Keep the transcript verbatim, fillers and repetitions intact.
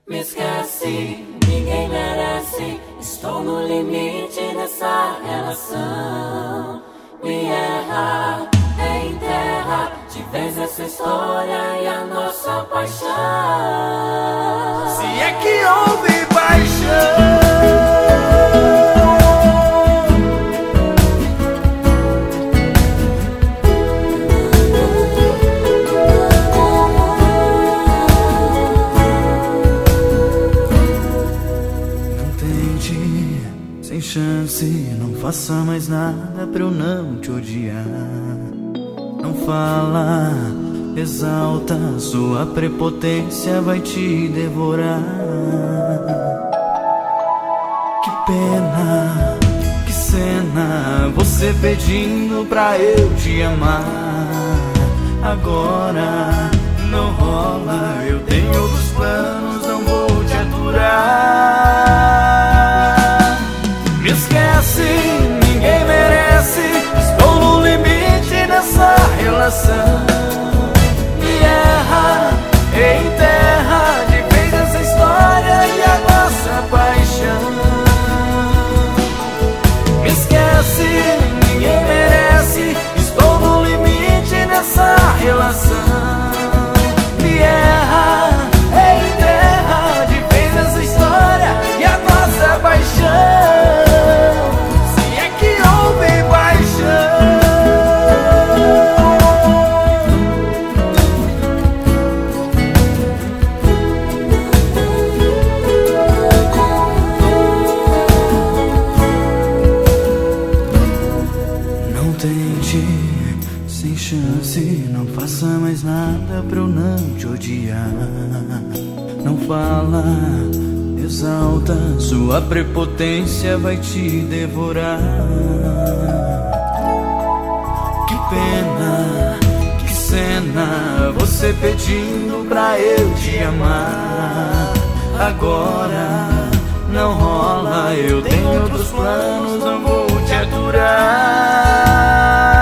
Me esquece, ninguém merece. Estou no limite dessa relação. Me erra, é enterra de vez essa história e a nossa paixão. Se é que houve paixão. Sem chance, não faça mais nada pra eu não te odiar. Não fala, exalta, sua prepotência vai te devorar. Que pena, que cena, você pedindo pra eu te amar. Agora não rola, eu tenho outros planos, não vou te aturar. Me esquece, ninguém merece. Estou no limite dessa relação. Me erra, enterra de vez essa história e a nossa paixão. Me esquece, ninguém merece. Estou no limite dessa relação. Me erra, enterra de vez essa história e a nossa paixão. Sem chance, não faça mais nada pra eu não te odiar. Não fala, exalta, sua prepotência vai te devorar. Que pena, que cena, você pedindo pra eu te amar. Agora não rola, eu tenho outros planos, não vou te aturar.